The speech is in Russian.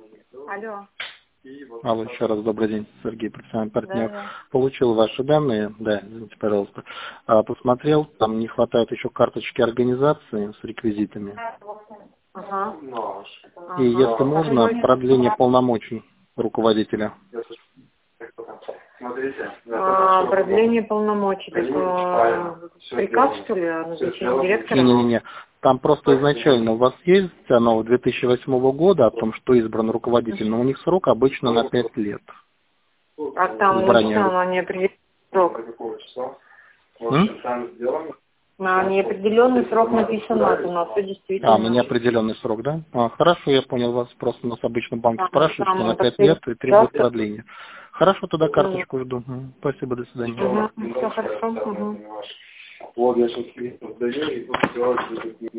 Алло. Алло, еще раз добрый день, Сергей, профессиональный партнер. Да. Получил ваши данные, да, извините, пожалуйста. Посмотрел, там не хватает еще карточки организации с реквизитами. Ага. И если можно, продление полномочий руководителя. Продление полномочий. Это приказ, что ли, о назначении директора? Не. Там просто изначально у вас есть оно 2008 года о том, что избран руководитель, но у них срок обычно на 5 лет. А там Избрание. написано на неопределенный срок. На неопределенный срок написано, это у нас все действительно. На неопределенный срок, да? Хорошо, я понял вас. Просто у нас обычно банк спрашивает, что на 5 так лет и требует продления. Хорошо, тогда карточку жду. Спасибо, до свидания. Все хорошо.